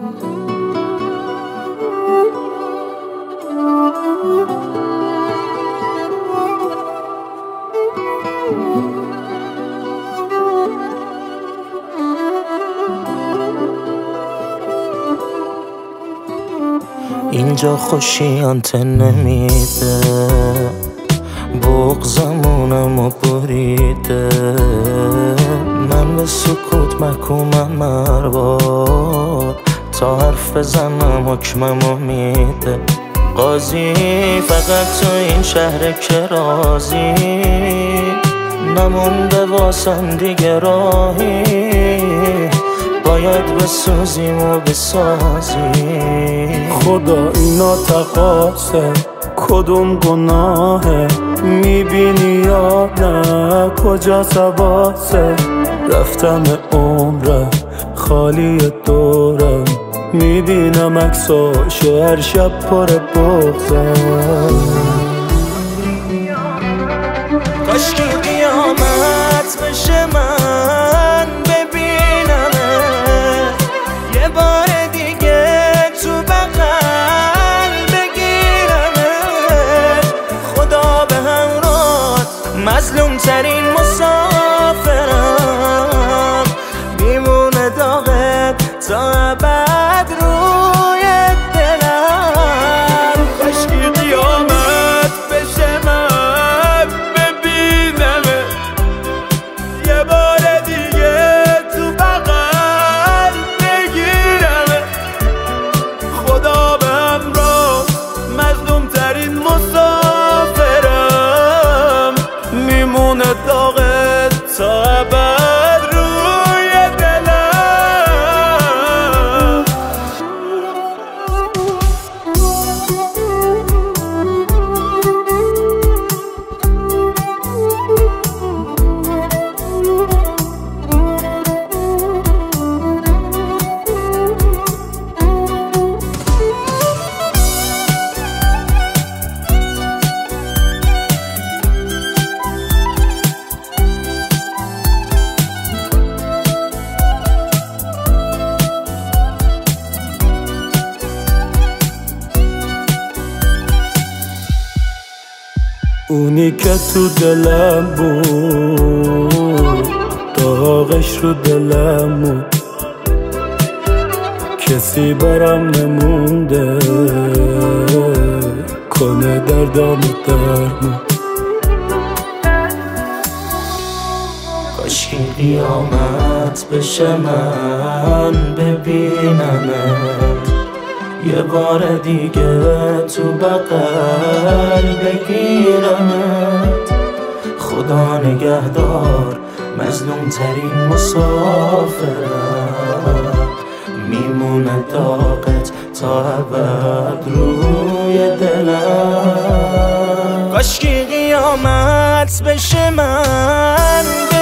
اینجا خوشیانت نمیده، بغضمونمو بریده، من به سکوت محکومم ارباب، تا حرف بزنم حکممو میده. قاضی فقط تو این شهر که راضی، نمونده واسم دیگه راهی، باید بسوزیم و بسازیم. خدا اینا تقاصه، کدوم گناهه؟ میبینی یا نه کجا سواسه؟ رفتم عمرم خالی دورم، میبینم عکساشو هر شب پر بغضم. کاشکی قیامت بشه من ببینمت یه بار دیگه تو بغل بگیرمت. خدا به همراهت مظلوم ترین مسافرم، میمونه داغت تا ابد روی دلم. کاشکی قیامت بشه من ببینمت یه بار دیگه تو بغل بگیرمت. خدا به همراه مظلوم ترین مسافرم، میمونه داغت تا ابد روی دلم. اونی که تو دلم بود، داغش رو دلم بود، کسی برام نمونده کنه دردامو درمون. کاشکی قیامت بشه من ببینمت یه بار دیگه تو بغل بگیرمت. خدا نگهدار مظلوم ترین مسافرم، میمونه داغت تا ابد روی دلم. کاشکی قیامت بشه من